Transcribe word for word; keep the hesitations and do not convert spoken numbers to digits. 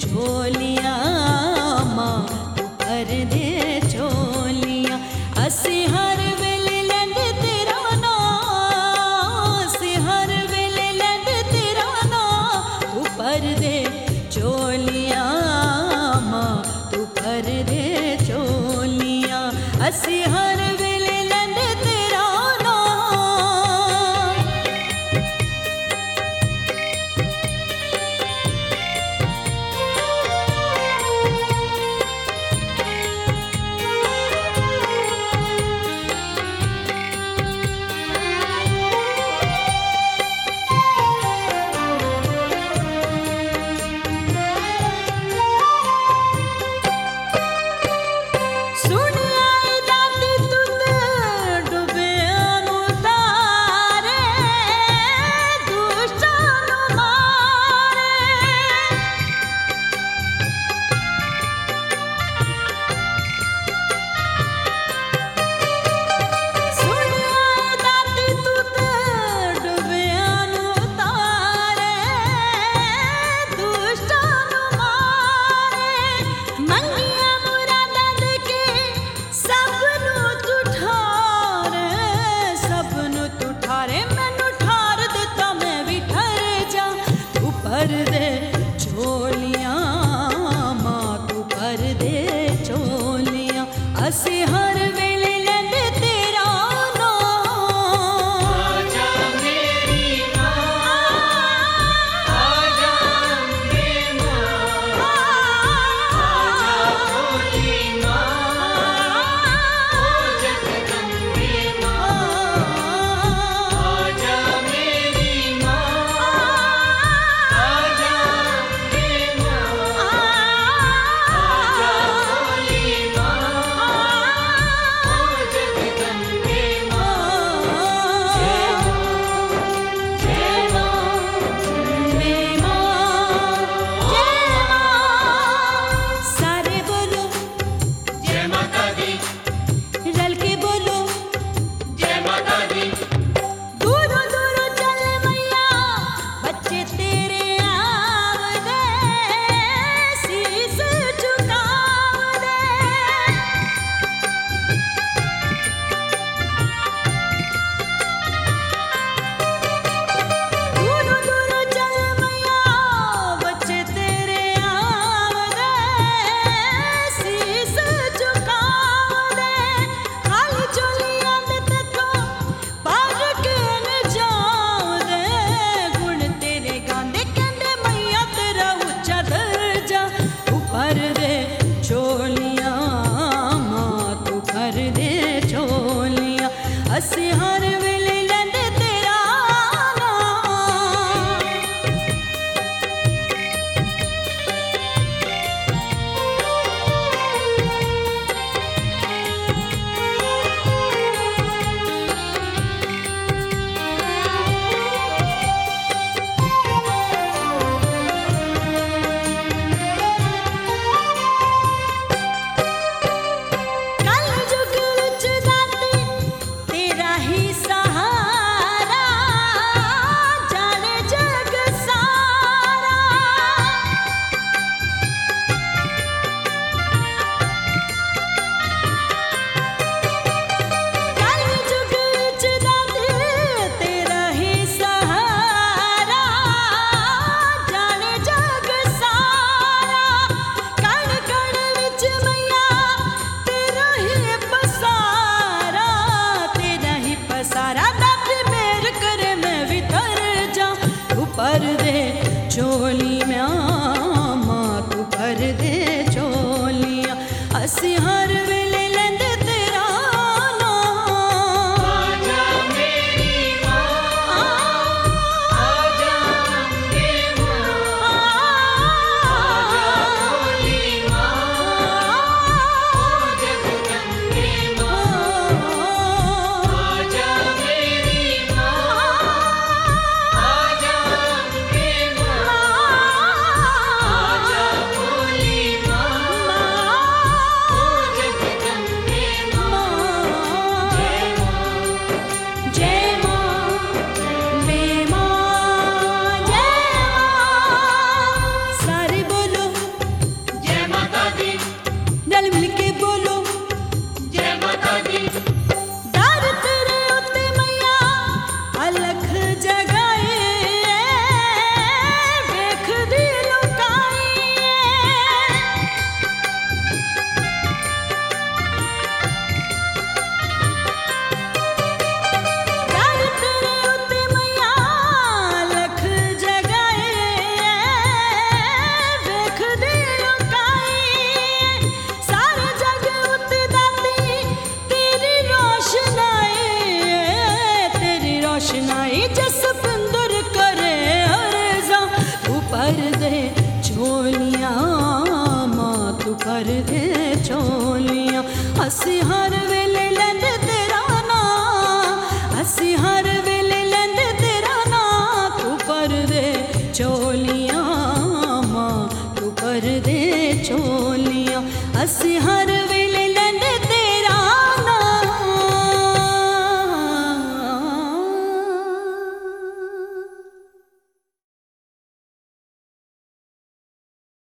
झोलियां मां तू भर दे झोलियां असी हर वेले लैंद तेरा नाम असी हर वेले लैंद तेरा नाम तू भर दे झोलियां मां तू भर दे झोलियां असी हर वेले लैंद तेरा भर दे झोलियां मां तू भर दे झोलियां असी हर वेले लैंदे तेरा नाम आजा मेरी मां आजा अम्बे मां आजा भोली मां ओ जगदम्बे मां आजा मेरी मां भर दे झोलियां मां तू भर दे झोलियां असी हर वेले लैंदे तेरा नाम भर दे झोलियां मां तू भर दे झोलियां असी हर वेले लैंदे तेरा नाम आजा मेरी मां आजा अम्बे मां आजा भोली मां ओ जगदम्बे मां आजा मेरी मां आजा आजा भोली मां पर दे चोलियां। असी हर वेले लैंदे तेरा नां, असी हर वेले लैंदे तेरा नां, तू पर दे चोलियां मां, तू पर दे चोलियां। असी हर